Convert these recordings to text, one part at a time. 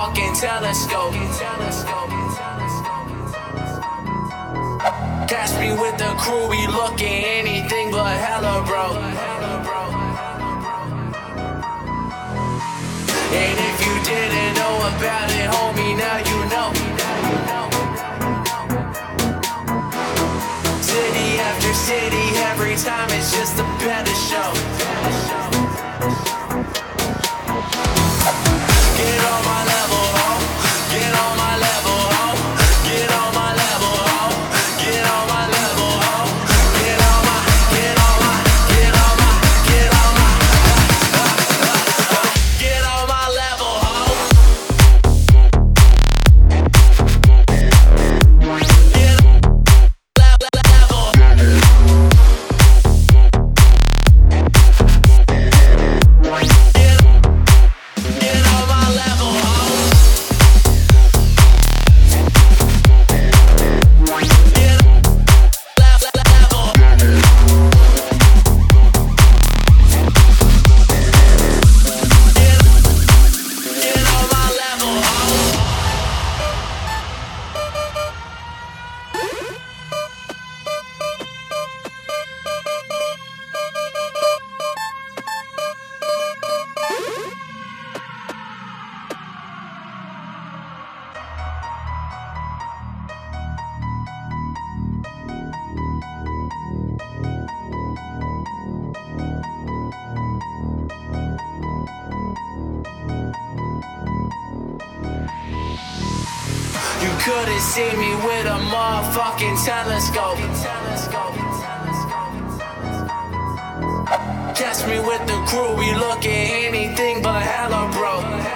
motherfucking telescope. Catch me with the crew, we looking anything but hella, bro. And if you didn't know about it, homie, now you know. City after city, every time it's just a better show. Get on my level, ho. Get on my level, ho. Get on my level, ho. Get on my level, ho. Get on my, get on my, get on my, get on my, get on my level, ho. Get level. Get on my level, ho. Get level. Get on my level, ho. You couldn't see me with a motherfucking telescope. Catch me with the crew, we looking anything but hella, bro.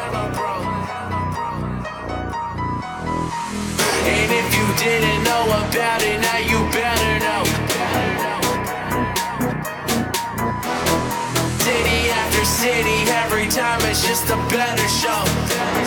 And if you didn't know about it, now you better know. City after city, every time it's just a better show.